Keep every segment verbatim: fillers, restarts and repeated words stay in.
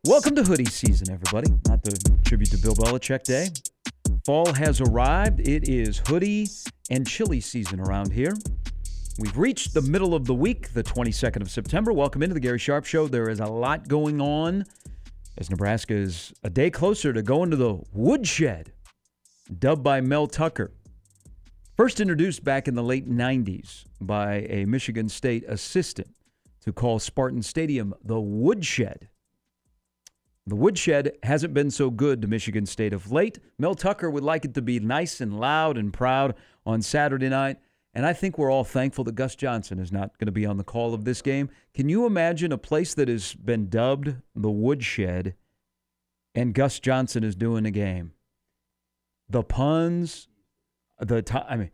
Welcome to hoodie season, everybody. Not the tribute to Bill Belichick Day. Fall has arrived. It is hoodie and chili season around here. We've reached the middle of the week, the twenty-second of September. Welcome into the Gary Sharp Show. There is a lot going on as Nebraska is a day closer to going to the woodshed, dubbed by Mel Tucker. First introduced back in the late nineties by a Michigan State assistant to call Spartan Stadium the woodshed. The woodshed hasn't been so good to Michigan State of late. Mel Tucker would like it to be nice and loud and proud on Saturday night. And I think we're all thankful that Gus Johnson is not going to be on the call of this game. Can you imagine a place that has been dubbed the woodshed and Gus Johnson is doing a game? The puns, the time, I mean,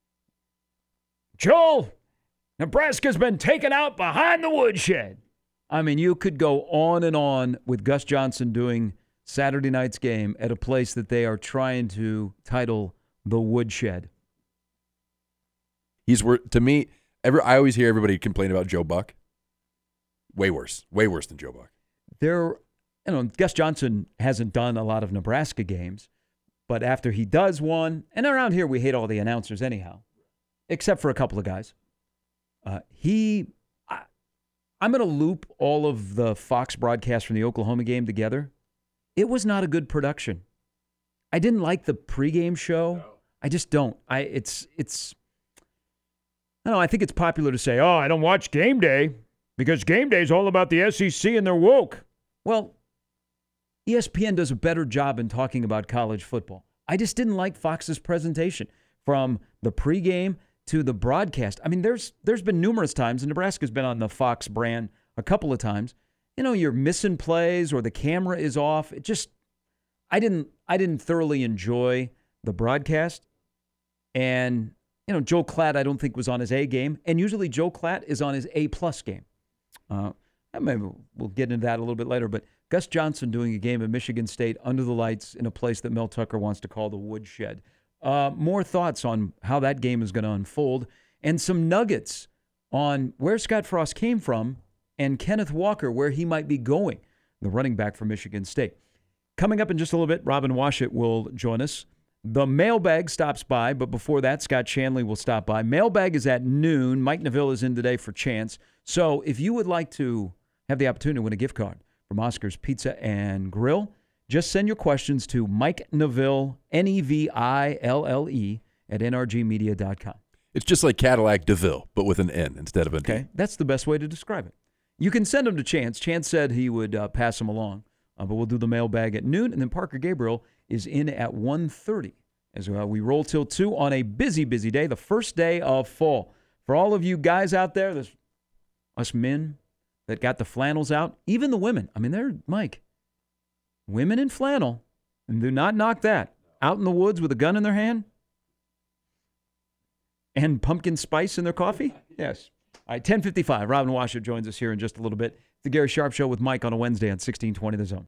Joel, Nebraska's been taken out behind the woodshed. I mean, you could go on and on with Gus Johnson doing Saturday night's game at a place that they are trying to title the woodshed. He's to me. Every I always hear everybody complain about Joe Buck. Way worse, way worse than Joe Buck. There, you know, Gus Johnson hasn't done a lot of Nebraska games, but after he does one, and around here we hate all the announcers anyhow, except for a couple of guys. Uh, he. I'm going to loop all of the Fox broadcasts from the Oklahoma game together. It was not a good production. I didn't like the pregame show. No. I just don't. I it's it's. I don't know. I think it's popular to say, "Oh, I don't watch Game Day because Game Day is all about the S E C and they're woke." Well, E S P N does a better job in talking about college football. I just didn't like Fox's presentation from the pregame to the broadcast. I mean, there's there's been numerous times, and Nebraska's been on the Fox brand a couple of times. You know, you're missing plays or the camera is off. It just, I didn't I didn't thoroughly enjoy the broadcast. And, you know, Joe Klatt, I don't think was on his A game. And usually Joe Klatt is on his A-plus game. Uh, maybe we'll get into that a little bit later. But Gus Johnson doing a game at Michigan State under the lights in a place that Mel Tucker wants to call the woodshed. Uh, more thoughts on how that game is going to unfold and some nuggets on where Scott Frost came from and Kenneth Walker, where he might be going, the running back for Michigan State. Coming up in just a little bit, Robin Washut will join us. The mailbag stops by, but before that, Scott Shanley will stop by. Mailbag is at noon. Mike Neville is in today for Chance. So if you would like to have the opportunity to win a gift card from Oscar's Pizza and Grill, just send your questions to Mike Neville, N E V I L L E, at N R G media dot com. It's just like Cadillac DeVille, but with an N instead of a D. Okay, that's the best way to describe it. You can send them to Chance. Chance said he would uh, pass them along, uh, but we'll do the mailbag at noon, and then Parker Gabriel is in at one thirty as uh, we roll till two on a busy, busy day, the first day of fall. For all of you guys out there, there's us men that got the flannels out, even the women. I mean, they're, Mike, women in flannel, and do not knock that, out in the woods with a gun in their hand and pumpkin spice in their coffee? Yes. All right, ten fifty-five. Robin Washut joins us here in just a little bit. The Gary Sharp Show with Mike on a Wednesday on sixteen twenty The Zone.